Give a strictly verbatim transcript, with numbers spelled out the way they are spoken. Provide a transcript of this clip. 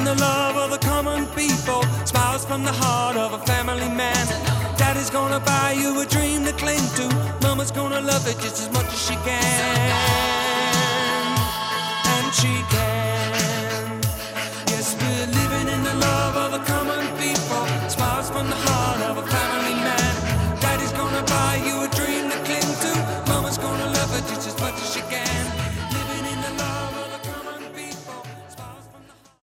in the love of the common people, smiles from the heart of a family man. Daddy's gonna buy you a dream to cling to, Mama's gonna love it just as much as she can.